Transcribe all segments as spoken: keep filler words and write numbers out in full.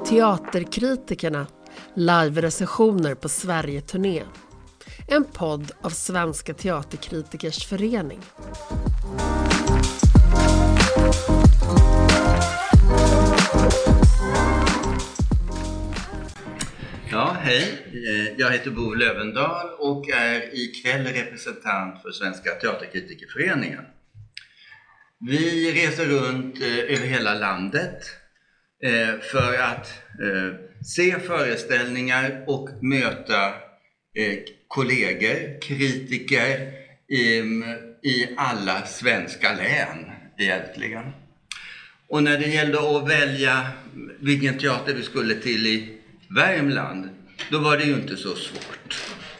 Teaterkritikerna, live-recensioner på Sverige-turné. En podd av Svenska Teaterkritikers förening. Ja, hej. Jag heter Bo Lövendal och är ikväll representant för Svenska Teaterkritikerföreningen. Vi reser runt över hela landet för att se föreställningar och möta kollegor, kritiker i alla svenska län egentligen. Och när det gällde att välja vilken teater vi skulle till i Värmland, då var det ju inte så svårt.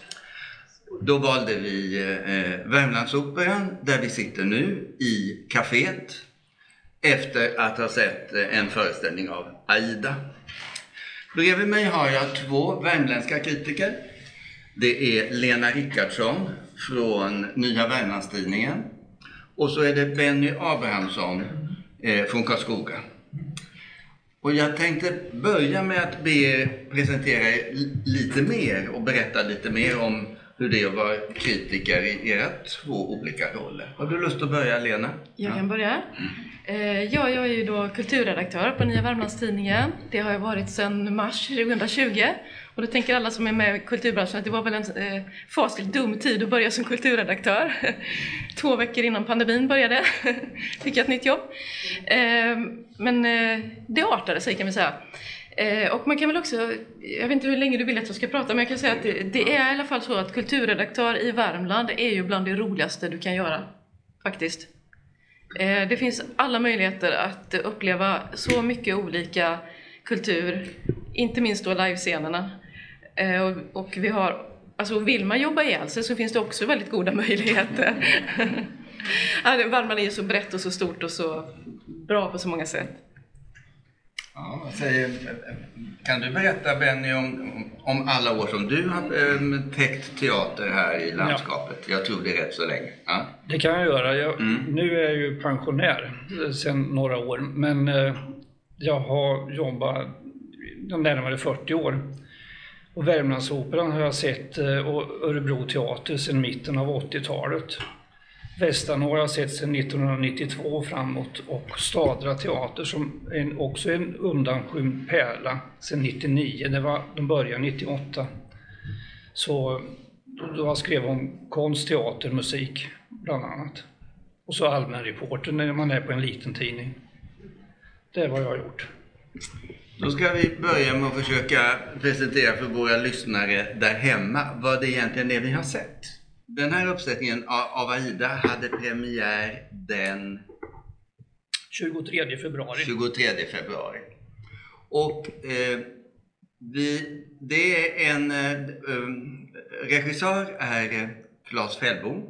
Då valde vi eh, Värmlandsoperan, där vi sitter nu i kaféet efter att ha sett en föreställning av Aida. Bredvid mig har jag två värmländska kritiker. Det är Lena Rickardsson från Nya Värmlandstidningen och så är det Benny Abrahamsson eh, från Karlskoga. Och jag tänkte börja med att be er presentera er lite mer och berätta lite mer om hur det är att vara kritiker i era två olika roller. Har du lust att börja, Lena? Jag kan börja. Mm. Ja, jag är ju då kulturredaktör på Nya Värmlandstidningen. Det har jag varit sedan mars tjugohundratjugo. Och då tänker alla som är med i kulturbranschen att det var väl en eh, fasligt dum tid att börja som kulturredaktör. Två veckor innan pandemin började fick jag ett nytt jobb. Eh, men eh, det artade sig, kan vi säga. Eh, och man kan väl också, jag vet inte hur länge du vill att jag ska prata, men jag kan säga att det, det är i alla fall så att kulturredaktör i Värmland är ju bland det roligaste du kan göra, faktiskt. Eh, det finns alla möjligheter att uppleva så mycket olika kultur, inte minst då livescenerna. Eh, och, och vi har, alltså vill man jobba ihjäl sig så finns det också väldigt goda möjligheter. Värmland är ju så brett och så stort och så bra på så många sätt. Ja, säger, kan du berätta, Benny, om, om alla år som du har ähm, täckt teater här i landskapet? Ja. Jag tror det är rätt så länge. Ja. Det kan jag göra. Jag, mm. Nu är jag ju pensionär sedan några år, men äh, jag har jobbat närmare fyrtio år. Och Värmlandsoperan har jag sett äh, och Örebro teater sedan mitten av åttiotalet. Västern har jag sett sedan nittonhundranittiotvå framåt och Stadra teater som är också en undanskymd pärla sedan nittionio. Det var, de började nittioåtta. Så då har skrivit om konst, teater, musik bland annat. Och så allmän reporter när man är på en liten tidning. Det är vad jag har gjort. Då ska vi börja med att försöka presentera för våra lyssnare där hemma vad det egentligen är vi har sett. Den här uppsättningen av Aida hade premiär den tjugotredje februari. tjugotredje februari. Och eh, vi, det är en eh, regissör är Claes Fällbom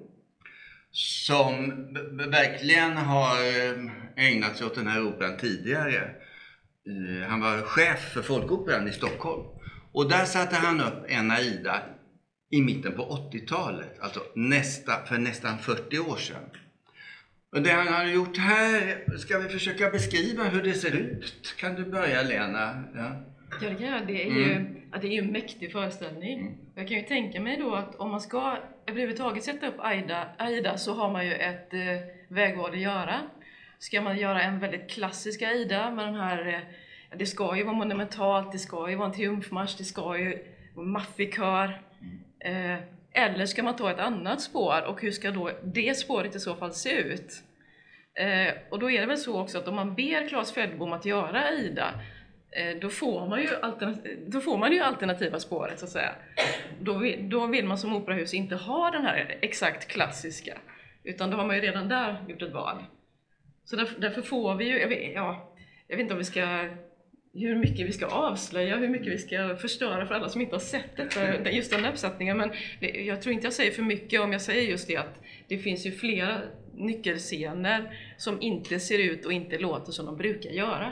som verkligen har ägnat sig åt den här operan tidigare. Eh, han var chef för Folkoperan i Stockholm. Och där satte han upp en Aida i mitten på åttiotalet, alltså nästa, för nästan fyrtio år sedan. Och det han har gjort här, ska vi försöka beskriva hur det ser ut? Kan du börja, Lena? Ja, ja det kan jag. Det är ju, mm. att det är ju en mäktig föreställning. Mm. Jag kan ju tänka mig då att om man ska överhuvudtaget sätta upp Aida, Aida så har man ju ett eh, vägval att göra. Ska man göra en väldigt klassisk Aida med den här, eh, det ska ju vara monumentalt, det ska ju vara en triumfmarsch, det ska ju vara maffig kör. Eh, eller ska man ta ett annat spår och hur ska då det spåret i så fall se ut? Eh, och då är det väl så också att om man ber Claes Fällbom att göra Aida, eh, då, får man ju alternativ, då får man ju alternativa spåret så att säga. Då vill, då vill man som operahus inte ha den här exakt klassiska, utan då har man ju redan där gjort ett val. Så därför, därför får vi ju, jag vet, ja, jag vet inte om vi ska... hur mycket vi ska avslöja, hur mycket vi ska förstöra för alla som inte har sett detta, just den uppsättningen. Men det, jag tror inte jag säger för mycket om jag säger just det att det finns ju flera nyckelscener som inte ser ut och inte låter som de brukar göra.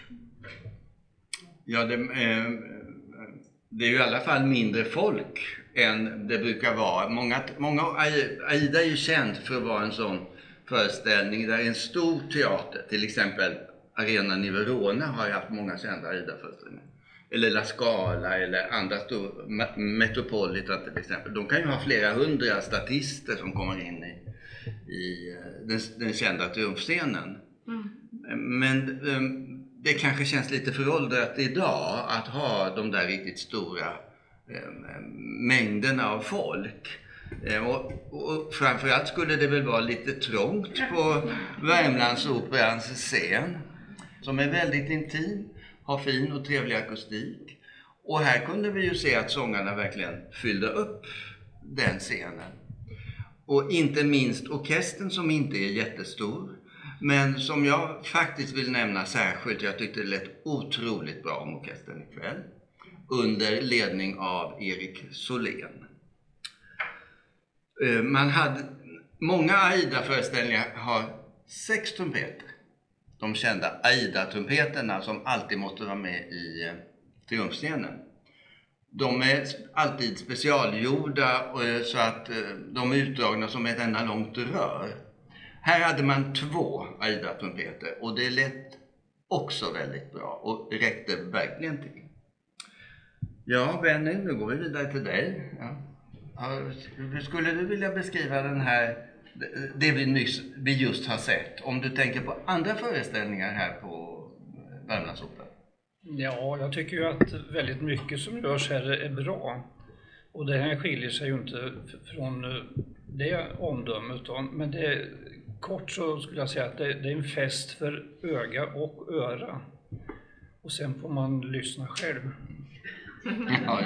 Ja, det, eh, det är ju i alla fall mindre folk än det brukar vara. Många, många, Aida är ju känd för att vara en sån föreställning där en stor teater, till exempel arenan i Verona har haft många kända Aida-föreställningar. Eller La Scala eller andra stor, Metropolitan till exempel. De kan ju ha flera hundra statister som kommer in i, i den, den kända triumfscenen. Mm. Men um, det kanske känns lite föråldrat idag att ha de där riktigt stora um, mängderna av folk. Um, och, och framförallt skulle det väl vara lite trångt på Värmlandsoperans scen, som är väldigt intim, har fin och trevlig akustik. Och här kunde vi ju se att sångarna verkligen fyllde upp den scenen. Och inte minst orkestern, som inte är jättestor, men som jag faktiskt vill nämna särskilt. Jag tyckte det lät otroligt bra om orkestern ikväll, under ledning av Erik Solén. Man hade, många Aida-föreställningar har sex trumpeter. De kända Aida-trumpeterna som alltid måste vara med i triumfscenen. De är alltid specialgjorda så att de är utdragna som ett enda långt rör. Här hade man två Aida-trumpeter och det lät också väldigt bra och räckte verkligen till. Ja, Benny, nu går vi vidare till dig. Ja. Hur skulle du vilja beskriva den här, det vi, nyss, vi just har sett, om du tänker på andra föreställningar här på Värmlandsoperan? Ja, jag tycker ju att väldigt mycket som görs här är bra. Och det här skiljer sig ju inte från det omdömet. Men det är, kort så skulle jag säga att det, det är en fest för öga och öra. Och sen får man lyssna själv. Ja,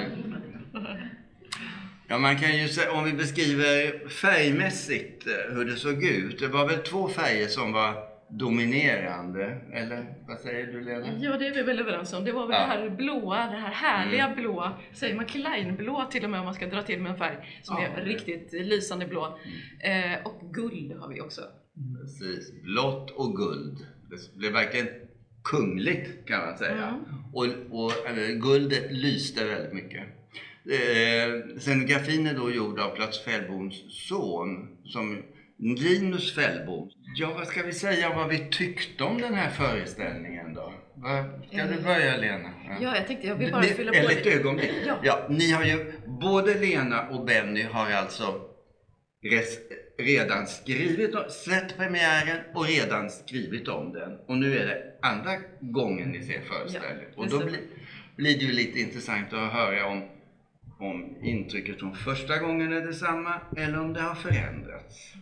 ja, man kan ju säga, om vi beskriver färgmässigt hur det såg ut. Det var väl två färger som var dominerande, eller vad säger du, Lena? Ja, det är vi väl överens om. Det var väl ja. det här blåa, det här härliga mm. blåa, säger man kleinblå till och med om man ska dra till med en färg som ja, är riktigt lysande blå. Mm. Eh, och guld har vi också. Precis, blått och guld. Det blev verkligen kungligt, kan man säga. Mm. Och, och äh, guldet lyste väldigt mycket. Eh, scenografin är då gjord av Plats Fällboms son, som Linus Fällbom. Ja, vad ska vi säga vad vi tyckte om den här föreställningen då? Ska du börja, Lena? Ja, ja jag tänkte jag vill bara ni, fylla på eller ett det. ögonblick. Ja. Ja, ni har ju, både Lena och Benny har alltså res, redan skrivit, sett premiären och redan skrivit om den. Och nu är det andra gången ni ser föreställningen. Ja, och då blir, blir det ju lite intressant att höra om om intrycket från första gången är detsamma eller om det har förändrats.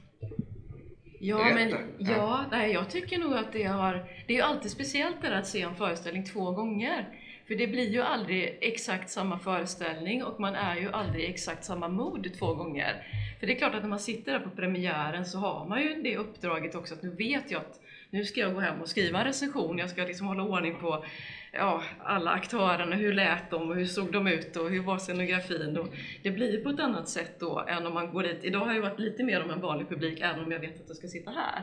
Ja, Berätta. men ja, ja nej, jag tycker nog att det har, det är ju alltid speciellt där att se en föreställning två gånger. För det blir ju aldrig exakt samma föreställning och man är ju aldrig exakt samma mod två gånger. För det är klart att när man sitter där på premiären så har man ju det uppdraget också, att nu vet jag att nu ska jag gå hem och skriva en recension. Jag ska liksom hålla ordning på ja, alla aktörerna, hur lät de och hur såg de ut och hur var scenografin. Och det blir på ett annat sätt då än om man går dit. Idag har jag varit lite mer om en vanlig publik även om jag vet att jag ska sitta här.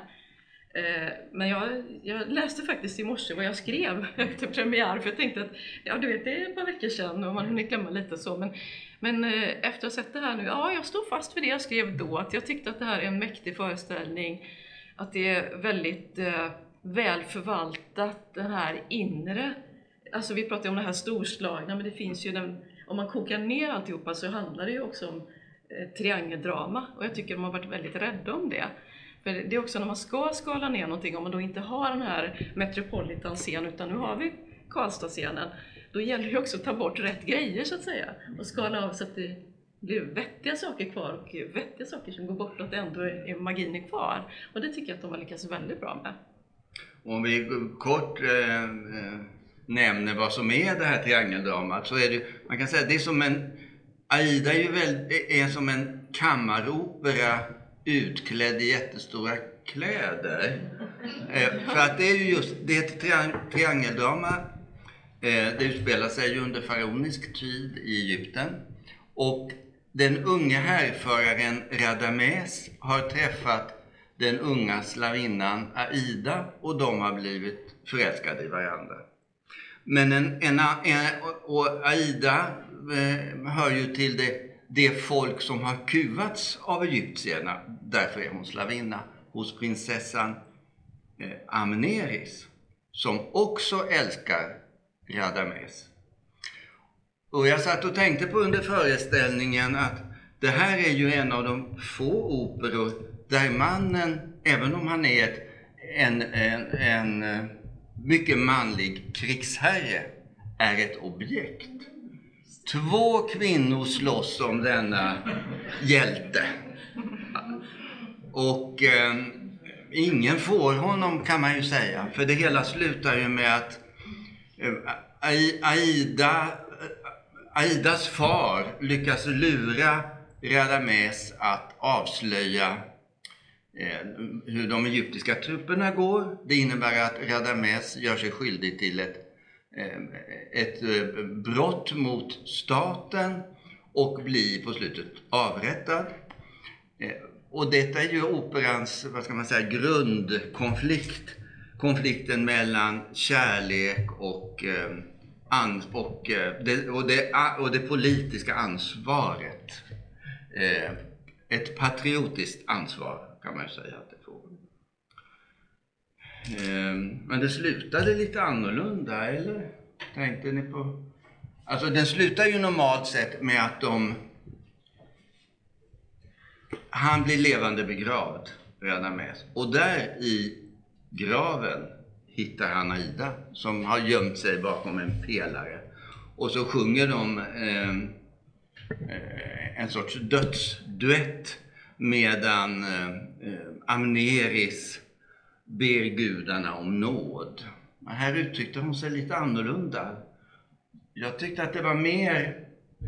Men jag, jag läste faktiskt i morse vad jag skrev efter premiär, för jag tänkte att ja, du vet, det är ett par veckor sedan och man hunnit glömma lite så, men, men efter att ha sett det här nu, ja, jag står fast för det jag skrev då, att jag tyckte att det här är en mäktig föreställning, att det är väldigt eh, väl förvaltat, den här inre, alltså vi pratar om det här storslagna, men det finns ju den, om man kokar ner alltihopa så handlar det ju också om eh, triangeldrama, och jag tycker de har varit väldigt rädda om det. För det är också när man ska skala ner någonting, om man då inte har den här Metropolitan-scenen utan nu har vi Karlstad-scenen, då gäller det också att ta bort rätt grejer så att säga och skala av så att det blir vettiga saker kvar och vettiga saker som går bort och att ändå är magin är kvar. Och det tycker jag att de har lyckats väldigt bra med. Om vi kort eh, nämner vad som är det här triangeldramat, så är det, man kan säga det är som en, Aida är ju väldigt, är som en kammaropera utklädd i jättestora kläder. Eh, för att det är ju just, det är ett triang- triangeldrama. Eh, det utspelar sig ju under faraonisk tid i Egypten. Och den unga härföraren Radames har träffat den unga slavinnan Aida och de har blivit förälskade i varandra. Men en, en, en, och Aida eh, hör ju till det det folk som har kuvats av egyptierna, därför är hon slavinna hos prinsessan eh, Amneris, som också älskar Radames. Och jag satt och tänkte på under föreställningen att det här är ju en av de få operor där mannen, även om han är ett, en, en, en mycket manlig krigsherre, är ett objekt. Två kvinnor slåss om denna hjälte. Och eh, ingen får honom, kan man ju säga. För det hela slutar ju med att eh, Aida, Aidas far lyckas lura Radames att avslöja eh, hur de egyptiska trupperna går. Det innebär att Radames gör sig skyldig till ett, eh, ett eh, brott mot staten och blir på slutet avrättad. Eh, och detta är ju operans, vad ska man säga, grundkonflikt. Konflikten mellan kärlek och eh, Och det, och, det, och det politiska ansvaret. Eh, ett patriotiskt ansvar kan man säga att det får. Eh, men det slutade lite annorlunda, eller? Tänkte ni på? Alltså den slutar ju normalt sett med att de... Han blir levande begravd, Radames. Och där i graven hittar han Aida som har gömt sig bakom en pelare. Och så sjunger de eh, en sorts dödsduett medan eh, Amneris ber gudarna om nåd. Men här uttryckte hon sig lite annorlunda. Jag tyckte att det var mer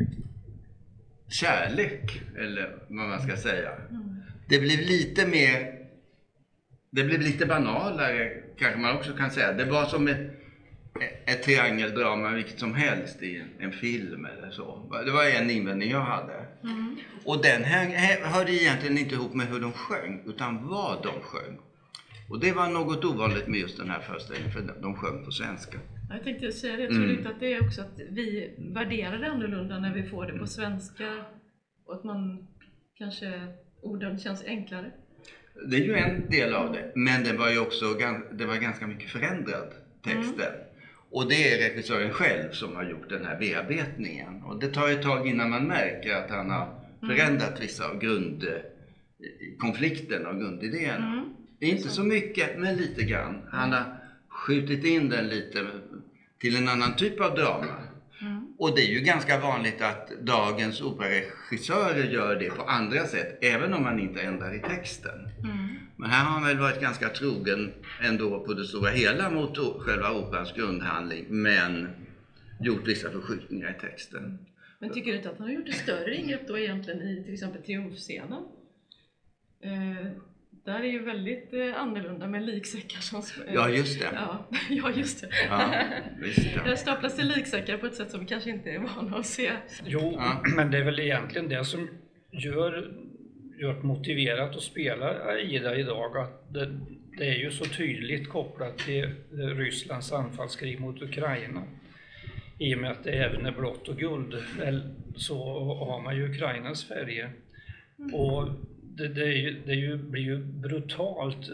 kärlek, eller vad man ska säga. Det blev lite mer... Det blev lite banalare, kanske man också kan säga. Det var som ett, ett triangeldrama, vilket som helst i en, en film eller så. Det var en invändning jag hade. Mm. Och den här hörde egentligen inte ihop med hur de sjöng, utan vad de sjöng. Och det var något ovanligt med just den här föreställningen, för de sjöng på svenska. Jag tänkte säga det, jag tror mm. att det är också att vi värderar det annorlunda när vi får det på svenska. Och att man kanske, orden känns enklare. Det är ju en del av det, men det var ju också det var ganska mycket förändrad texten. Mm. Och det är regissören själv som har gjort den här bearbetningen. Och det tar ett tag innan man märker att han har förändrat vissa av grundkonflikten och grundidéerna. Mm. Det är inte så mycket, men lite grann. Han har skjutit in den lite till en annan typ av drama. Mm. Och det är ju ganska vanligt att dagens operaregissörer gör det på andra sätt, även om man inte ändrar i texten. Mm. Men här har han väl varit ganska trogen ändå på det stora hela mot själva operans grundhandling, men gjort vissa förskjutningar i texten. Men tycker du inte att han har gjort ett större ingrepp då egentligen i till exempel triumfscenen? Eh, där är ju väldigt eh, annorlunda med liksäckar som... Eh, ja, just det. Ja, ja just det. Ja, visst det. Där staplas det liksäckar på ett sätt som vi kanske inte är vana att se. Jo, ja. Men det är väl egentligen det som gör, gör det motiverat att spela Aida idag. Att det, det är ju så tydligt kopplat till Rysslands anfallskrig mot Ukraina. I och med att det även är blått och guld, så har man ju Ukrainas färger. Mm. Och det, det, är ju, det är ju, blir ju brutalt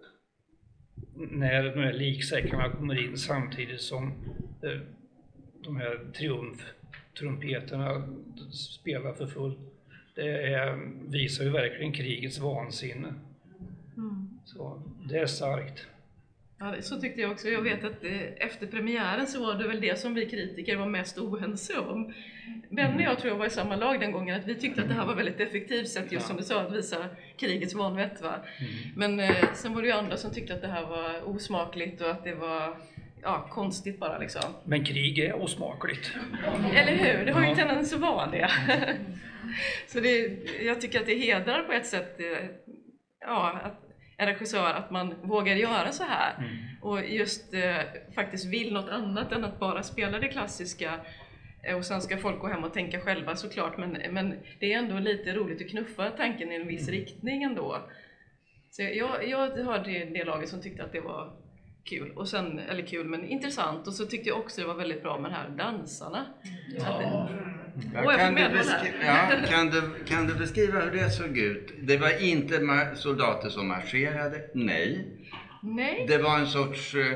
när de här liksäckarna kommer in samtidigt som de här triumftrumpeterna spelar för fullt. Det är, visar ju verkligen krigets vansinne. Mm. Så det är starkt. Ja, så tyckte jag också. Jag vet att efter premiären så var det väl det som vi kritiker var mest oense om. Ben och jag tror jag var i samma lag den gången, att vi tyckte att det här var väldigt effektivt sätt, just som du sa, att visa krigets vanvett, va? Mm. Men eh, sen var det ju andra som tyckte att det här var osmakligt och att det var ja, konstigt bara liksom. Men krig är osmakligt. Eller hur? Det har ju tendens att vara det. Så det, jag tycker att det hedrar på ett sätt ja, att en regissör att man vågar göra så här. Mm. Och just eh, faktiskt vill något annat än att bara spela det klassiska. Och sen ska folk gå hem och tänka själva såklart. Men, men det är ändå lite roligt att knuffa tanken i en viss mm. riktning ändå. Så jag, jag hörde det laget som tyckte att det var kul. Och sen, eller kul men intressant. Och så tyckte jag också det var väldigt bra med de här dansarna. Ja. Att det, Ja, kan, du beskriva, ja, kan, du, kan du beskriva hur det såg ut? Det var inte soldater som marscherade, nej. nej. Det var en sorts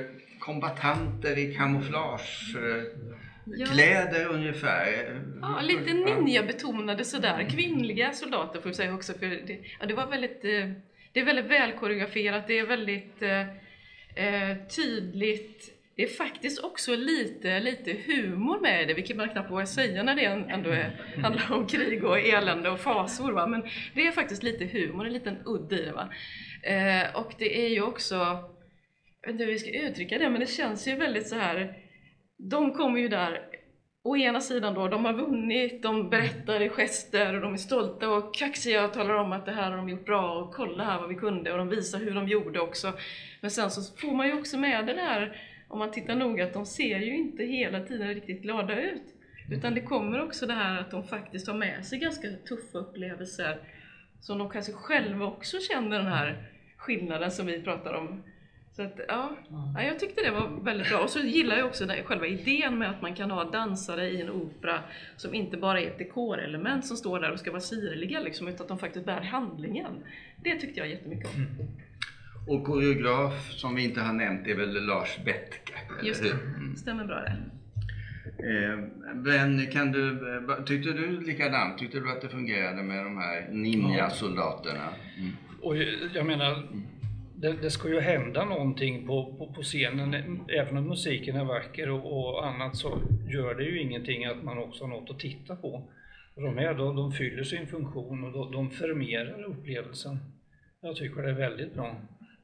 kombatanter i kamouflage. Ja. Kläder ungefär. Ja, lite ninja-betonade sådär. Kvinnliga soldater får jag säga också. För det, ja, det var väldigt, eh, det är väldigt välkoreograferat. Det är väldigt eh, tydligt. Det är faktiskt också lite, lite humor med det. Vilket man knappt vågar säga när det ändå är, handlar om krig och elände och fasor. Va? Men det är faktiskt lite humor, en liten udd i det. Va? Eh, och det är ju också, jag vet inte hur vi ska uttrycka det, men det känns ju väldigt så här. De kommer ju där, å ena sidan då, de har vunnit, de berättar i gester och de är stolta och kaxiga och talar om att det här har de gjort bra och kolla här vad vi kunde, och de visar hur de gjorde också. Men sen så får man ju också med det där, om man tittar noga, att de ser ju inte hela tiden riktigt glada ut. Utan det kommer också det här att de faktiskt har med sig ganska tuffa upplevelser som de kanske själva också känner, den här skillnaden som vi pratar om. Så att, ja, ja, jag tyckte det var väldigt bra. Och så gillar jag också den, själva idén med att man kan ha dansare i en opera som inte bara är ett dekorelement som står där och ska vara sirliga liksom, utan att de faktiskt bär handlingen. Det tyckte jag jättemycket om. Mm. Och koreograf som vi inte har nämnt är väl Lars Bettke. Just det, mm. stämmer bra det. Eh, men kan du, tyckte du likadant? Tyckte du att det fungerade med de här ninja-soldaterna? Mm. Och jag menar... Det, det ska ju hända någonting på, på, på scenen, även om musiken är vacker och, och annat, så gör det ju ingenting att man också har något att titta på. De här då, de fyller sin funktion och de, de förmerar upplevelsen. Jag tycker det är väldigt bra.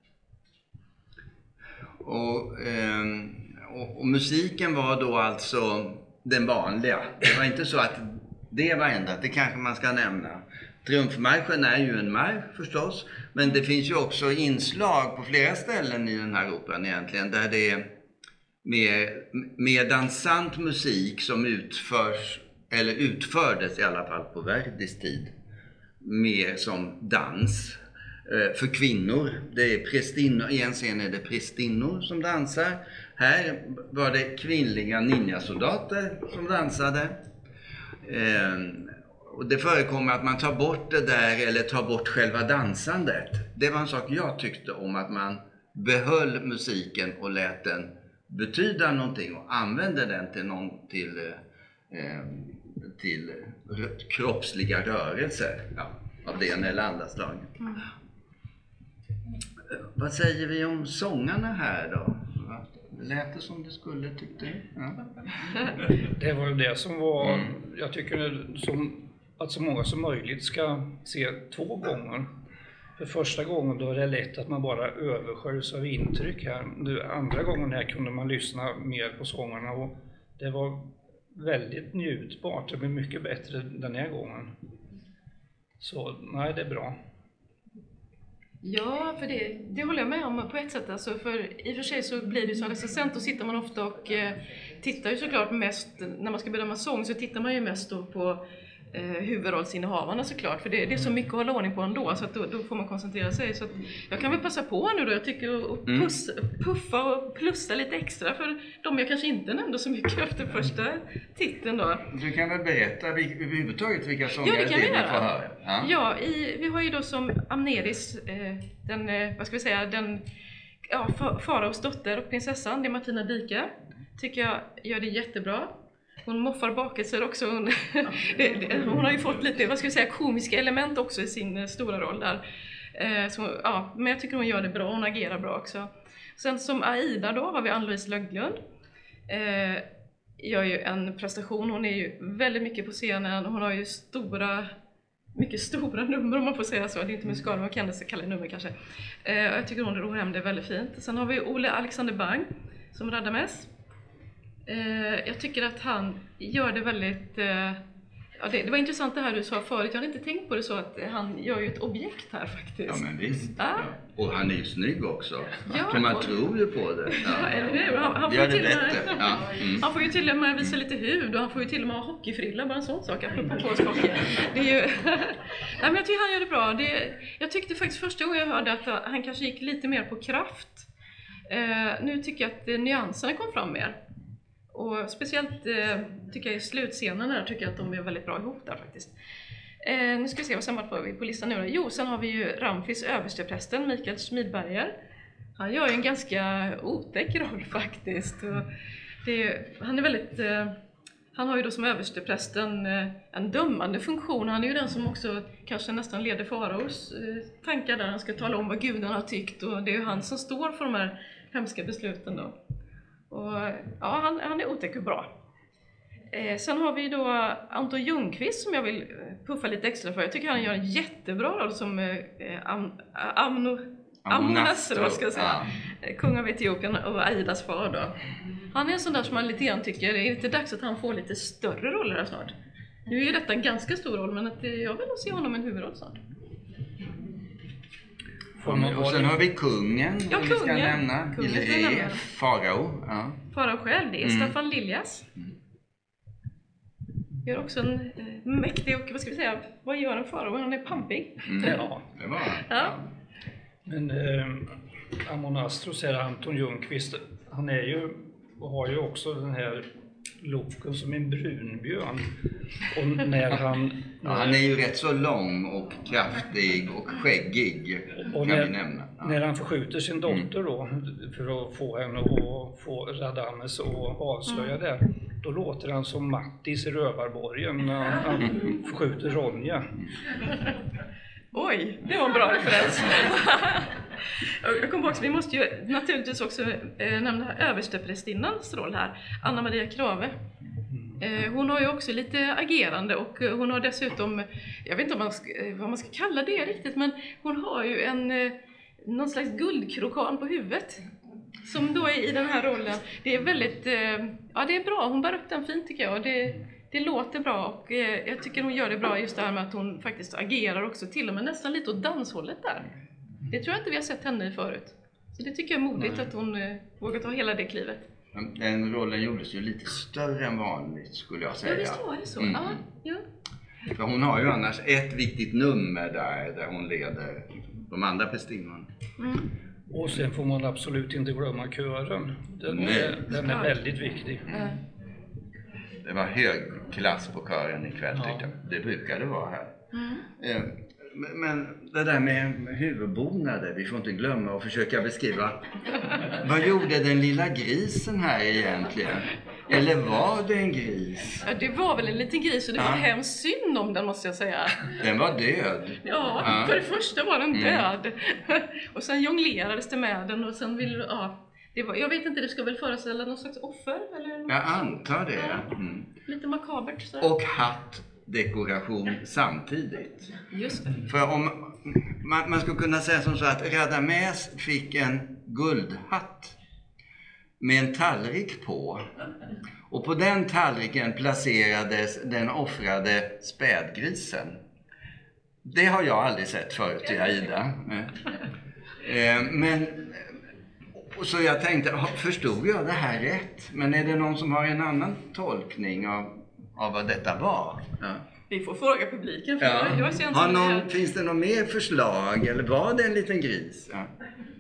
Och, eh, och, och musiken var då alltså den vanliga. Det var inte så att det var ändrat, det kanske man ska nämna. Triumfmarschen är ju en marsch förstås, men det finns ju också inslag på flera ställen i den här operan egentligen, där det är med, med dansant musik som utförs, eller utfördes i alla fall på Verdis tid, mer som dans för kvinnor. Det är prästinnor, i en scen är det prästinnor som dansar. Här var det kvinnliga ninjasoldater som dansade. Och det förekommer att man tar bort det där, eller tar bort själva dansandet. Det var en sak jag tyckte om, att man behöll musiken och lät den betyda någonting och använde den till, någon, till, eh, till kroppsliga rörelser, ja, av det ena eller andra slaget. Mm. Vad säger vi om sångarna här då? Lät det som det skulle, tyckte du? Ja. Det var ju det som var, mm. jag tycker som, att så många som möjligt ska se två gånger. För första gången då är det lätt att man bara översköljs av intryck här. Nu, andra gången här kunde man lyssna mer på sångarna och det var väldigt njutbart. Det blev mycket bättre den här gången. Så nej, det är bra. Ja, för det, det håller jag med om på ett sätt. Alltså, för i och för sig så blir det så recensent, och sitter man ofta och eh, tittar ju såklart mest, när man ska bedöma sång så tittar man ju mest då på eh, huvudrollsinnehavarna såklart. För det, det är så mycket att hålla ordning på ändå, så att då, då får man koncentrera sig. Så att jag kan väl passa på nu då, jag tycker att puss, puffa och plussa lite extra för de jag kanske inte nämnde så mycket efter första titeln då. Du kan väl berätta överhuvudtaget vilka sånger ja, det kan vi får höra? Ja, ja i, vi har ju då som Amneris, eh, den, eh, vad ska vi säga, den, ja, Faraos dotter och prinsessan, det är Martina Dika. Tycker jag gör det jättebra. Hon moffar bakelser också. Hon, det, det, hon har ju fått lite, vad ska vi säga, komiska element också i sin stora roll där. Eh, så, ja, men jag tycker hon gör det bra, hon agerar bra också. Sen som Aida då har vi Ann-Louise Lögglund. Eh, gör ju en prestation, hon är ju väldigt mycket på scenen. Hon har ju stora, mycket stora nummer om man får säga så. Det är inte musikal, man kan det kalla det nummer kanske. Eh, jag tycker hon ror hem det väldigt fint. Sen har vi Ole Alexander Bang som Radames. Jag tycker att han gör det väldigt, ja, det, det var intressant det här du sa förut, jag hade inte tänkt på det så att han gör ju ett objekt här faktiskt. Ja men visst, ja. Ja. Och han är ju snygg också, ja, så man och... tror ju på det. Ja, ja, eller hur? Han, han, får det till med, ja. mm. han får ju till och med visa lite hud och han får ju till och med ha hockeyfrilla, bara en sån sak, apropå polsk hockey. Det är ju... Nej, men jag tycker han gör det bra. Det, jag tyckte faktiskt första gången jag hörde att han kanske gick lite mer på kraft. Uh, nu tycker jag att nyanserna kom fram mer. Och speciellt eh, tycker jag i slutscenen där tycker jag att de är väldigt bra ihop där faktiskt. Eh, nu ska vi se vad samma får vi på listan nu då. Jo, sen har vi ju Ramfis översteprästen Mikael Smidberger. Han gör ju en ganska otäck roll faktiskt. Och det, han är väldigt... Eh, han har ju då som översteprästen eh, en dömande funktion. Han är ju den som också kanske nästan leder faraos eh, tankar där han ska tala om vad gudarna har tyckt. Och det är ju han som står för de här hemska besluten då. Och ja, han, han är otäck och bra. Eh, sen har vi då Anton Ljungqvist som jag vill puffa lite extra för. Jag tycker han gör en jättebra roll som eh, am, amno, Amonastro, ska jag säga. Ja. Kung av Etiopien och Aidas far då. Han är en sån där som man lite grann tycker, det är inte dags att han får lite större roller här snart. Nu är ju detta en ganska stor roll, men att jag vill nog se honom en huvudroll snart. Och sen har vi kungen, ja, som kungen. vi ska nämna. Kungen ska nämna. Farao. Ja. Farao själv, det är mm. Staffan Liljas. Mm. Gör också en eh, mäktig och, vad ska vi säga, vad gör en farao? Han är pampig. Mm. Ja, det var ja. Men eh, Amonastro säger Anton Ljungqvist, han är ju, har ju också den här looken som en brunbjörn. Och när han, ja, han är ju rätt så lång och kraftig och skäggig, och kan när, vi nämna. Ja. När han förskjuter sin dotter då, för att få henne att få Radames och avslöja mm. det, då låter han som Mattis i Rövarborgen när han förskjuter Ronja. Oj, det var en bra referens. Jag kommer också, vi måste ju naturligtvis också eh, nämna översteprästinnans roll här, Anna Maria Krave. Eh, hon har ju också lite agerande och hon har dessutom, jag vet inte om man ska, vad man ska kalla det riktigt, men hon har ju en eh, någon slags guldkrokan på huvudet som då är i den här rollen. Det är väldigt, eh, ja det är bra, hon bär upp den fint tycker jag, och det Det låter bra och eh, jag tycker hon gör det bra just det här med att hon faktiskt agerar också till och med nästan lite åt danshållet där. Det tror jag inte vi har sett henne i förut. Så det tycker jag är modigt Nej. att hon eh, vågar ta hela det klivet. Den rollen gjordes ju lite större än vanligt skulle jag säga. Ja, visst var det så. Mm. Ja, ja. För hon har ju annars ett viktigt nummer där, där hon leder de andra prästinnorna. Mm. Och sen får man absolut inte glömma kören. Den, är, den är väldigt viktig. Mm. Det var hög klass på kören ikväll ja. tyckte jag. Det brukar det vara här. Mm. Men det där med huvudbonader, vi får inte glömma och försöka beskriva. Vad gjorde den lilla grisen här egentligen? Eller var det en gris? Ja, det var väl en liten gris och det var ja. hemskt synd om den måste jag säga. Den var död. Ja, ja. för det första var den död. Mm. Och sen jonglerades det med den och sen ville ja. Det var, jag vet inte, det ska väl föreställa någon slags offer? Eller något? Jag antar det. Mm. Lite makabert. Så. Och hattdekoration samtidigt. Just det. För om man, man skulle kunna säga som så att Radames fick en guldhatt med en tallrik på. Och på den tallriken placerades den offrade spädgrisen. Det har jag aldrig sett förut i Aida. Men... Och så jag tänkte, förstod jag det här rätt? Men är det någon som har en annan tolkning av, av vad detta var? Ja. Vi får fråga publiken. För ja. jag ser har någon, finns det något mer förslag? Eller var det en liten gris? Ja.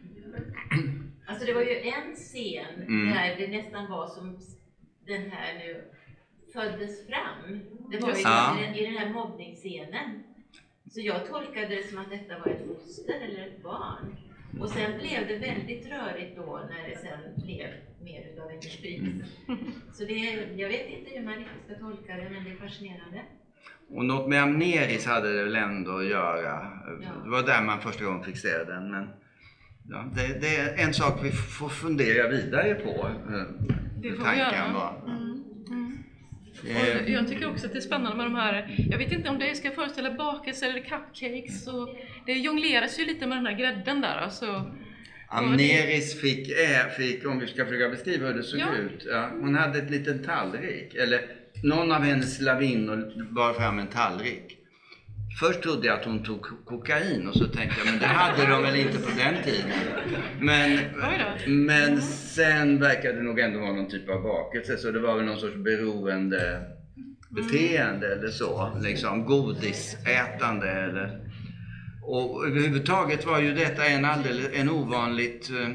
Alltså det var ju en scen mm. där det nästan var som den här nu föddes fram. Det var ju ja. i, den, i den här mobbningsscenen. Så jag tolkade det som att detta var ett foster eller ett barn. Och sen blev det väldigt rörigt då när det sen blev mer utav en gris. Så det, jag vet inte hur man riktigt ska tolka det, men det är fascinerande. Och något med Amneris hade det väl ändå att göra. Ja. Det var där man första gången fick se den. Men ja, det, det är en sak vi får fundera vidare på. Det får vi göra. Var. Mm. Mm. Och jag tycker också att det är spännande med de här, jag vet inte om det ska föreställa bakelser eller cupcakes, och det jongleras ju lite med den här grädden där. Alltså, Amneris fick, äh, fick, om vi ska försöka beskriva hur det såg ja. ut, ja, hon hade ett litet tallrik, eller någon av hennes slavinnor bar fram en tallrik. Först trodde jag att hon tog kokain och så tänkte jag, men det hade de väl inte på den tiden. Men, men sen verkade det nog ändå vara någon typ av bakelse, så det var väl någon sorts beroende beteende mm. eller så. Liksom godisätande eller... Och överhuvudtaget var ju detta en, alldeles, en ovanligt uh,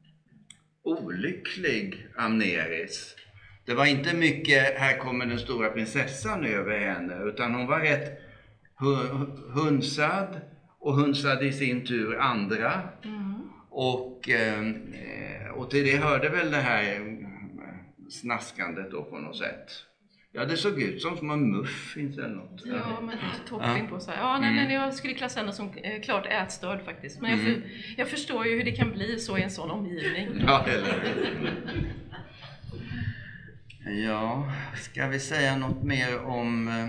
olycklig Amneris. Det var inte mycket, här kommer den stora prinsessan över henne, utan hon var rätt hunsad och hunsade i sin tur andra. Mm. Och, eh, och till det hörde väl det här snaskandet då på något sätt. Ja, det såg ut som, som en muff, inte eller något. Ja, med lite topping på sig. Ja, nej, Mm. nej, jag skulle klassa henne som eh, klart ätstörd faktiskt. Men jag, Mm. för, jag förstår ju hur det kan bli så i en sån omgivning. Ja, eller Ja, ska vi säga något mer om eh,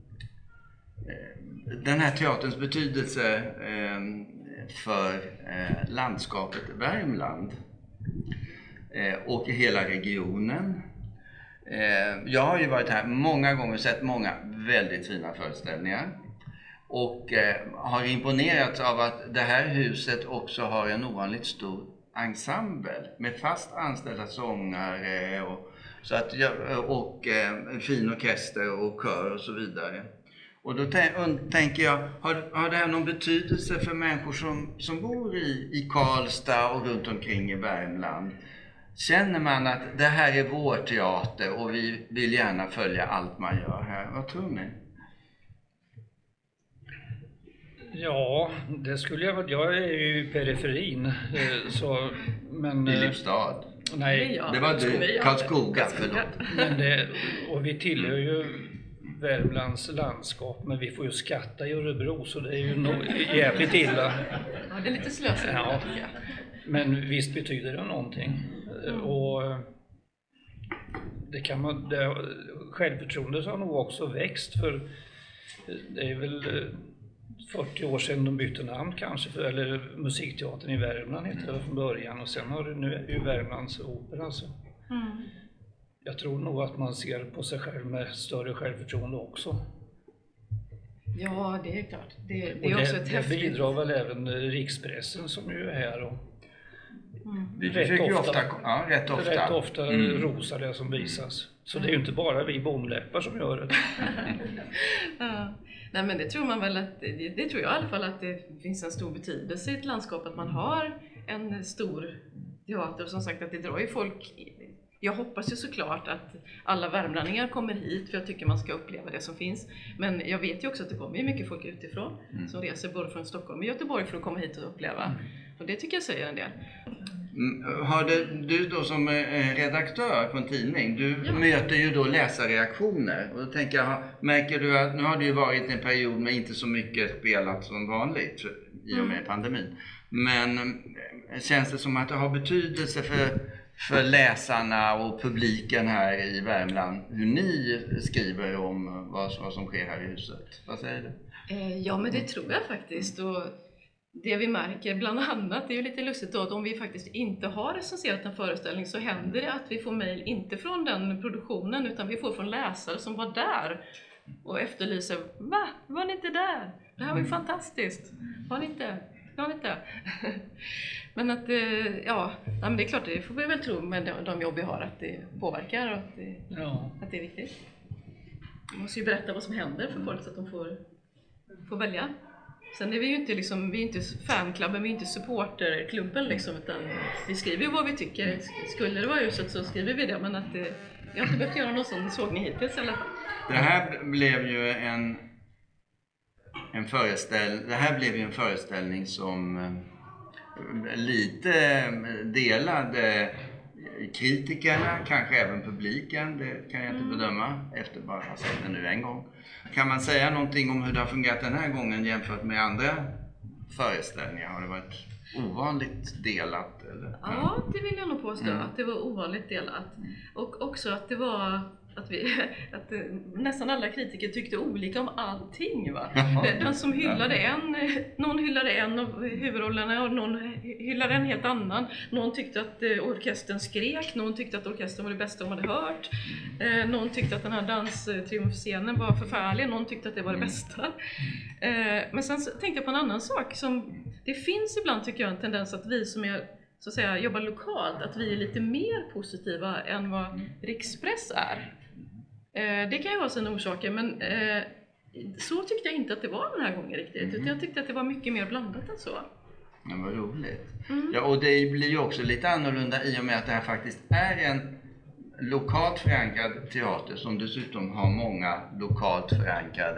den här teaterns betydelse eh, för eh, landskapet Värmland eh, och hela regionen. Eh, jag har ju varit här många gånger och sett många väldigt fina föreställningar och eh, har imponerats av att det här huset också har en ovanligt stor ensemble med fast anställda sångare och, så att, och eh, en fin orkester och kör och så vidare. Och då tänker jag, har, har det här någon betydelse för människor som, som bor i, i Karlstad och runt omkring i Värmland? Känner man att det här är vår teater och vi vill gärna följa allt man gör här? Vad tror ni? Ja, det skulle jag väl. Jag är ju i periferin. Så, men, Filipstad? Nej, det var du. Karlskoga, förlåt. Men det, och vi tillhör ju Värmlands landskap, men vi får ju skatta i Örebro, så det är ju no, jävligt illa. Ja, det är lite slösigt. Ja. Men visst betyder det någonting. Mm. Och det kan man, det, självförtroendet har nog också växt, för det är väl fyrtio år sedan de bytte namn kanske, för, eller Musikteatern i Värmland hette det från början, och sen har det nu är Värmlands opera. Så. Mm. Jag tror nog att man ser på sig själv med större självförtroende också. Ja, det är klart. Det, det är och också det, ett det häftigt... bidrar väl även rikspressen som ju är här och mm. Vi försöker ju ofta, ja, rätt ofta, rätt ofta mm. rosa det som visas. Så det är ju inte bara vi bomläppar som gör det. Ja. Nej, men det tror man väl att, det, det tror jag i alla fall, att det finns en stor betydelse i ett landskap att man har en stor teater, och som sagt att det drar ju folk. Jag hoppas ju såklart att alla värmlänningar kommer hit, för jag tycker man ska uppleva det som finns. Men jag vet ju också att det kommer mycket folk utifrån mm. som reser både från Stockholm och Göteborg för att komma hit och uppleva. Mm. Och det tycker jag säger en del. Mm. Har det, du då som redaktör på en tidning, du ja. möter ju då läsarreaktioner. Och då tänker jag, märker du att nu har det ju varit en period med inte så mycket spelat som vanligt i och med mm. pandemin. Men känns det som att det har betydelse för för läsarna och publiken här i Värmland, hur ni skriver om vad, vad som sker här i huset? Vad säger du? Eh, ja, men det tror jag faktiskt. Och det vi märker bland annat, det är ju lite lustigt då, att om vi faktiskt inte har recenserat en föreställning så händer det att vi får mejl, inte från den produktionen, utan vi får från läsare som var där och efterlyser, va? Var ni inte där? Det här var ju fantastiskt. Var ni inte? Var ni inte? Men att, ja, men det är klart, det får vi väl tro med de jobb vi har, att det påverkar och att det, ja. att det är viktigt. Man måste ju berätta vad som händer för folk så att de får, får välja. Sen är vi ju inte, liksom, vi är inte fanklubben, vi är inte supporterklubben liksom, utan vi skriver ju vad vi tycker. Skulle det vara huset så skriver vi det, men att det, vi har inte behövt göra någon sån sågning hittills eller? Det här blev ju en, en föreställning, det här blev ju en föreställning som lite delade kritikerna, kanske även publiken, det kan jag inte mm. bedöma efter bara att ha sett det nu en gång. Kan man säga någonting om hur det har fungerat den här gången jämfört med andra föreställningar? Har det varit ovanligt delat? Eller? Ja, det vill jag nog påstå, mm. att det var ovanligt delat. Och också att det var att, vi, att nästan alla kritiker tyckte olika om allting. Va? Den som hyllade en, någon hyllade en av huvudrollerna och någon hyllade en helt annan. Någon tyckte att orkestern skrek, någon tyckte att orkestern var det bästa de hade hört. Någon tyckte att den här danstriumfscenen var förfärlig, någon tyckte att det var det bästa. Men sen tänkte jag på en annan sak. Som, det finns ibland, tycker jag, en tendens att vi som är, så att säga, jobbar lokalt, att vi är lite mer positiva än vad rikspress är. Det kan ju vara sina orsaker, men eh, så tyckte jag inte att det var den här gången riktigt. Mm. Utan jag tyckte att det var mycket mer blandat än så. Ja, vad roligt. Mm. Ja, och det blir ju också lite annorlunda i och med att det här faktiskt är en lokalt förankrad teater som dessutom har många lokalt förankrade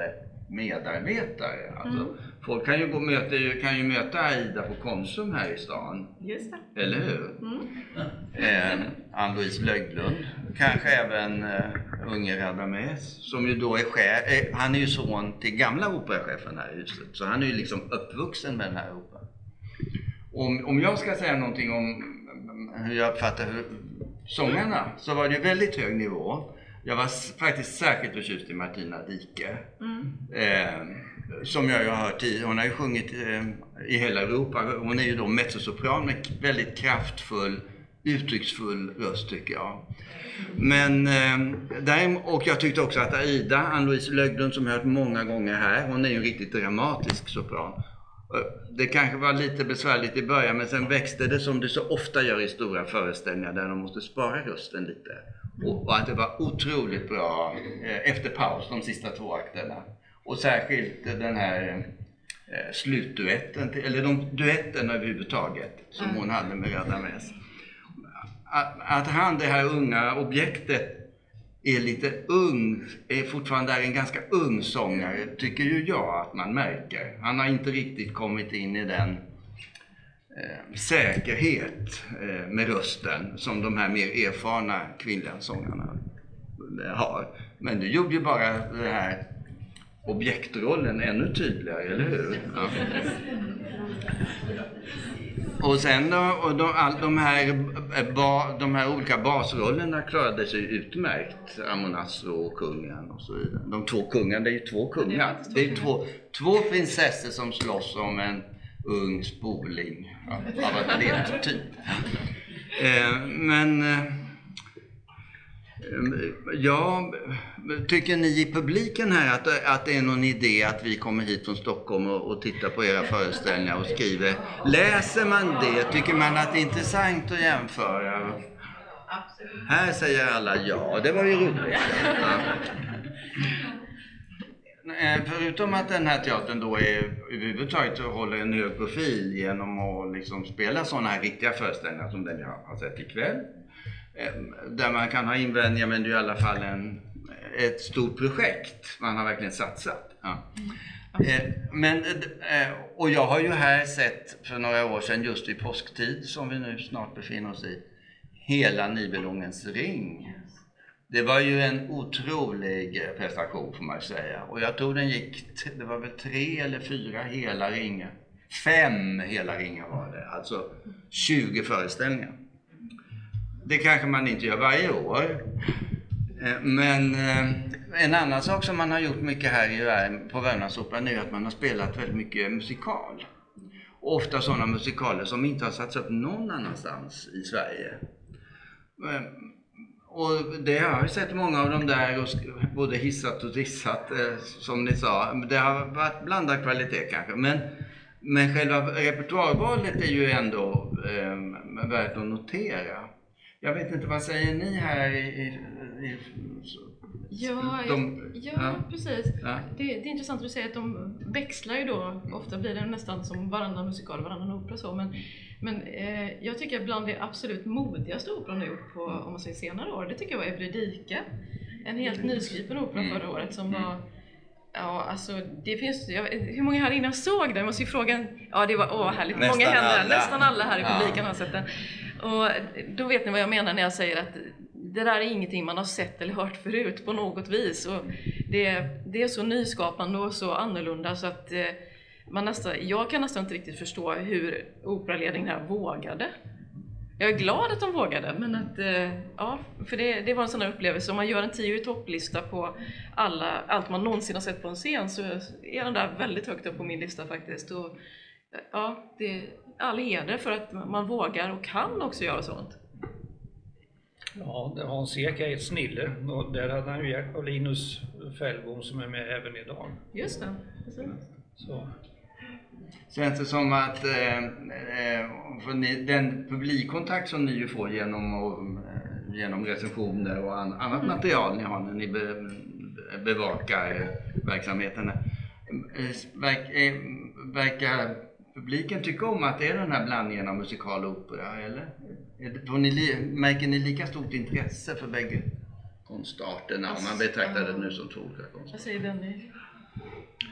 medarbetare. Alltså, Mm. folk kan ju, gå, möta, kan ju möta Aida på Konsum här i stan. Just det. Eller hur? Mm. Eh, Ann-Louise Lögglund. Kanske även eh, unge Radames. Som ju då är chef. Eh, han är ju son till gamla operachefen här i huset. Så han är ju liksom uppvuxen med den här operan. Om, om jag ska säga någonting om hur jag uppfattar hur, sångarna, så var det ju väldigt hög nivå. Jag var s- faktiskt särskilt förtjust i Martina Dike. Mm. Eh, som jag ju har hört i, hon har ju sjungit eh, i hela Europa. Hon är ju då mezzosopran med väldigt kraftfull, uttrycksfull röst tycker jag. Men eh, där, och jag tyckte också att Aida, Ann-Louise Lögglund som jag har hört många gånger här, hon är ju en riktigt dramatisk sopran. Det kanske var lite besvärligt i början, men sen växte det som det så ofta gör i stora föreställningar där de måste spara rösten lite. Och, och att det var otroligt bra eh, efter paus, de sista två akterna. Och särskilt den här eh, slutduetten, eller de duetterna överhuvudtaget som hon hade med Radames. Att, att han, det här unga objektet, är lite ung, är fortfarande är en ganska ung sångare, tycker ju jag att man märker. Han har inte riktigt kommit in i den eh, säkerhet eh, med rösten som de här mer erfarna kvinnliga sångarna eh, har. Men det gjorde ju bara den här objektrollen ännu tydligare, eller hur? Ja. Och sen då, och de, all, de, här, ba, de här olika basrollerna klarade sig utmärkt. Amonastro och kungen och så vidare. De två kungarna, det är ju två kungar. Det är två, två prinsessor som slåss om en ung spoling av en typ. Eh, men eh, ja, tycker ni i publiken här att, att det är någon idé att vi kommer hit från Stockholm och, och tittar på era föreställningar och skriver? Läser man det? Tycker man att det är intressant att jämföra? Absolut. Här säger alla ja, det var ju roligt. Ja. Förutom att den här teatern då är överhuvudtaget håller en hög profil genom att liksom spela sådana här riktiga föreställningar som den vi har sett ikväll. Där man kan ha invändningar, men det är i alla fall en, ett stort projekt. Man har verkligen satsat. Ja. Mm. Men, och jag har ju här sett för några år sedan, just i påsktid som vi nu snart befinner oss i, hela Nibelungens ring. Det var ju en otrolig prestation får man säga. Och jag tror den gick, det var väl tre eller fyra hela ringar. Fem hela ringar var det, alltså tjugo föreställningar. Det kanske man inte gör varje år. Men en annan sak som man har gjort mycket här i Värm, på Värmlandsoperan är att man har spelat väldigt mycket musikal. Och ofta sådana musikaler som inte har satts upp någon annanstans i Sverige. Och det har jag sett många av dem där, och både hissat och dissat som ni sa. Det har varit blandad kvalitet kanske. Men, men själva repertoarvalet är ju ändå eh, värt att notera. Jag vet inte, vad säger ni här i... i, i ja, de, ja, ja, precis. Ja. Det, det är intressant att du säger att de växlar ju då. Ofta blir det nästan som varannan musikal, varannan opera så. Men, men eh, jag tycker bland det absolut modigaste operan har gjort på, om man säger senare år, det tycker jag var Evridike. En helt nyskriven opera förra året som var... Ja, alltså det finns... Jag, hur många här innan såg den? Jag måste ju fråga... Ja, det var åh, härligt. Nästan många händer. alla. Nästan alla här i publiken Ja. har sett den. Och då vet ni vad jag menar när jag säger att det där är ingenting man har sett eller hört förut på något vis. Och det, det är så nyskapande och så annorlunda så att eh, man nästan, jag kan nästan inte riktigt förstå hur operaledningen här vågade. Jag är glad att de vågade, men att, eh, ja, för det, det var en sån här upplevelse. Om man gör en tio i topplista på alla, allt man någonsin har sett på en scen, så är den där väldigt högt upp på min lista faktiskt. Och, ja, det är all heder för att man vågar och kan också göra sånt. Ja, Hans Ek är ett snille, och där hade han ju hjälp av Linus Fällbom som är med även idag. Just det, precis. Så. Känns det som att eh, för ni, den publikkontakt som ni ju får genom, och, genom recensioner och an, annat mm. material ni har när ni be, bevakar verksamheterna, verkar, verkar publiken tycka om att det är den här blandningen av musikal och opera, eller? Får ni, märker ni lika stort intresse för bägge konstarterna, om man betraktar det nu som två olika konster? Vad säger Benny?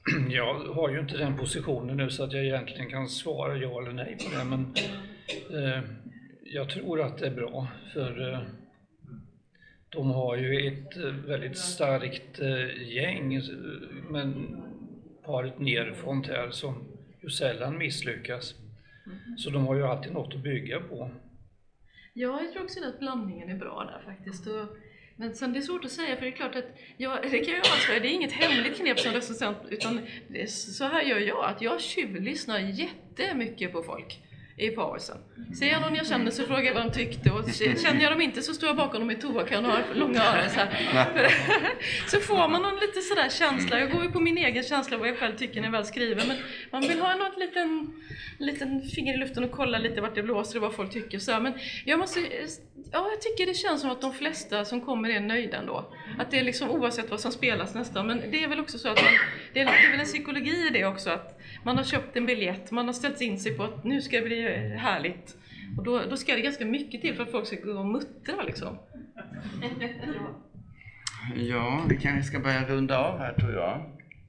Jag har ju inte den positionen nu så att jag egentligen kan svara ja eller nej på det, men eh, jag tror att det är bra, för eh, de har ju ett väldigt starkt eh, gäng, men paret Nerfont här som ju sällan misslyckas. Mm. Så de har ju alltid något att bygga på. Ja, jag tror också att blandningen är bra där faktiskt. Och, men sen det är svårt att säga, för det är klart att jag, det kan jag avslöja, det är inget hemligt knep som recensent, utan det är, så här gör jag, att jag tjuvlyssnar jättemycket på folk i pausen. Ser jag någon jag känner så frågar jag vad de tyckte, och känner jag dem inte så står jag bakom dem i toakön och har långa öron så här. Så får man någon lite sådär känsla. Jag går ju på min egen känsla vad jag själv tycker när jag väl skriver, men man vill ha något liten, liten finger i luften och kolla lite vart det blåser och vad folk tycker så här. Men jag måste, ja, jag tycker det känns som att de flesta som kommer är nöjda ändå. Att det är liksom oavsett vad som spelas nästan, men det är väl också så att man, det är, det är väl en psykologi i det också, att man har köpt en biljett, man har ställt in sig på att nu ska det bli härligt. Och då, då ska det ganska mycket till för att folk ska gå och muttra liksom. Ja, vi kanske ska börja runda av här tror jag.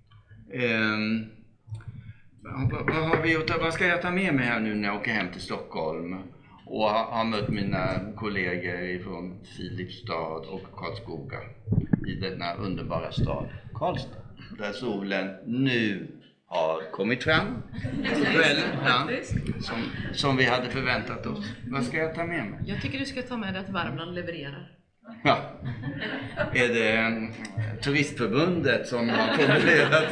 Um, vad, vad, har vi, vad ska jag ta med mig här nu när jag åker hem till Stockholm? Och har, har mött mina kollegor från Filipstad och Karlskoga i denna underbara stad Karlstad. Där solen nu har kommit fram ikväll, ja, som, som vi hade förväntat oss. Vad ska jag ta med mig? Jag tycker du ska ta med dig att Värmland levererar. Ja. Är det Turistförbundet som har formulerat?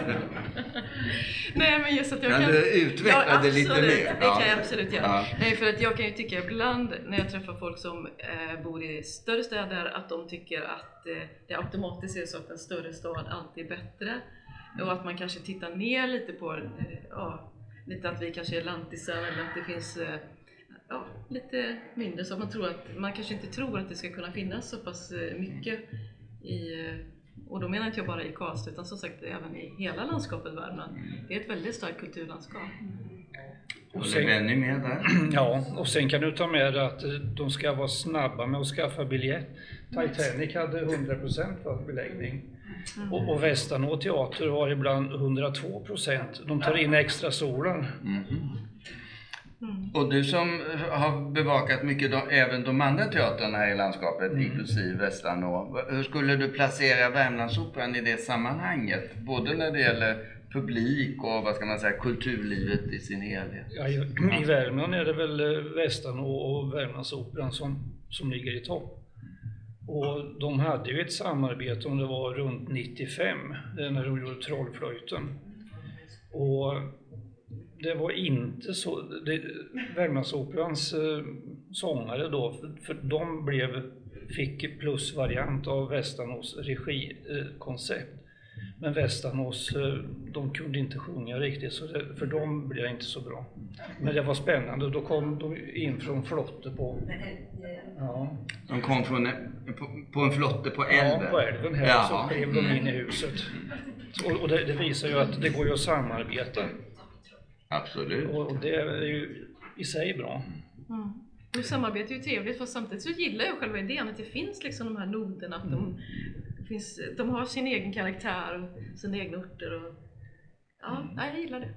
Nej, men just att jag kan... Kan du utveckla ja, det lite mer? Det ja. kan jag absolut göra. Ja. Nej, för att jag kan ju tycka ibland när jag träffar folk som eh, bor i större städer att de tycker att eh, det automatiskt är så att en större stad alltid är bättre. Och att man kanske tittar ner lite på eh, ja, lite att vi kanske är lantisar eller att det finns eh, ja, lite mindre, så att man tror att man kanske inte tror att det ska kunna finnas så pass mycket i, och då menar inte jag bara i Karlstad utan som sagt även i hela landskapet Värmland. Det är ett väldigt starkt kulturlandskap. Och sen, är ni med där? Ja, och sen kan du ta med att de ska vara snabba med att skaffa biljett. Titanic hade hundra procent beläggning. Mm. Och, och Västanå teater har ibland hundratvå procent. De tar in extra solen. Mm. Mm. Och du som har bevakat mycket då, även de andra teaterna här i landskapet, mm. inklusive Västanå. Hur skulle du placera Värmlandsoperan i det sammanhanget? Både när det gäller publik och vad ska man säga, kulturlivet i sin helhet. Ja, i, i Värmland är det väl Västanå och Värmlandsoperan som, som ligger i topp. Och de hade ju ett samarbete om det var runt nittiofem när de gjorde Trollflöjten. Och det var inte så, det, Värmlandsoperans eh, sångare då, för, för de blev, fick plusvariant av Västanås regikoncept. Eh, Men Västanås, eh, de kunde inte sjunga riktigt, så det, för dem blev det inte så bra. Men det var spännande, då kom de in från flotte på... Ja. De kom från, på, på en flotte på älven? Ja, på älven här, ja. Så klev de in i huset. Och, och det, det visar ju att det går ju att samarbeta. Absolut. Och det är ju i sig bra. Mm. Och samarbete är ju trevligt, för samtidigt så gillar jag själva idén att det finns liksom de här noderna, att de, finns, de har sin egen karaktär och sina egna orter. Och, ja, jag gillar det.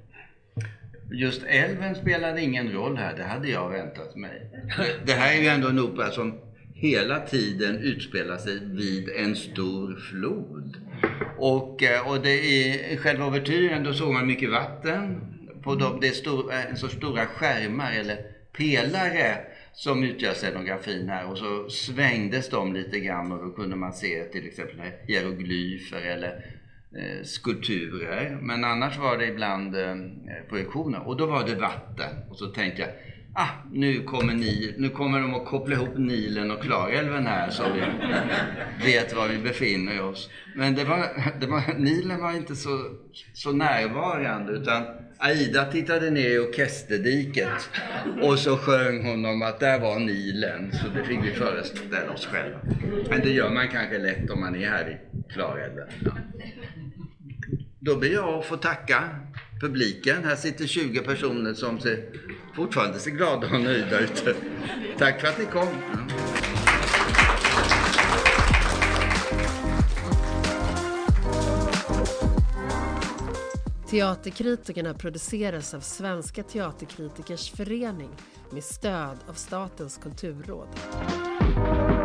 Just älven spelade ingen roll här, det hade jag väntat mig. Det här är ju ändå en opera som hela tiden utspelar sig vid en stor flod. Och, och det är själva overtyren, då såg man mycket vatten. På de, det är stor, så stora skärmar eller pelare som utgör scenografin här, och så svängdes de lite grann och då kunde man se till exempel hieroglyfer eller eh, skulpturer, men annars var det ibland eh, projektioner och då var det vatten, och så tänkte jag ah, nu kommer, ni, nu kommer de att koppla ihop Nilen och Klarälven här så vi vet var vi befinner oss. Men det var, det var, Nilen var inte så, så närvarande, utan Aida tittade ner i orkesterdiket och så sjöng hon om att där var Nilen, så det fick vi föreställa oss själva. Men det gör man kanske lätt om man är här i Klarälven. Ja. Då ber jag att få tacka publiken. Här sitter tjugo personer som ser, fortfarande ser glada och nöjda ut. Tack för att ni kom. Teaterkritikerna produceras av Svenska Teaterkritikers Förening med stöd av Statens kulturråd.